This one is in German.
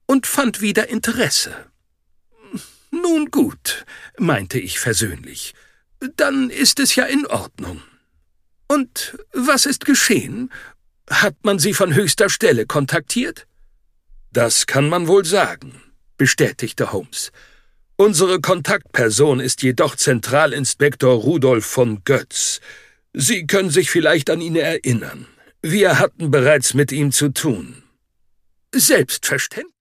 und fand wieder Interesse. »Nun gut«, meinte ich versöhnlich, »dann ist es ja in Ordnung. Und was ist geschehen? Hat man Sie von höchster Stelle kontaktiert?« »Das kann man wohl sagen«, bestätigte Holmes. »Unsere Kontaktperson ist jedoch Zentralinspektor Rudolf von Götz. Sie können sich vielleicht an ihn erinnern. Wir hatten bereits mit ihm zu tun.« »Selbstverständlich«,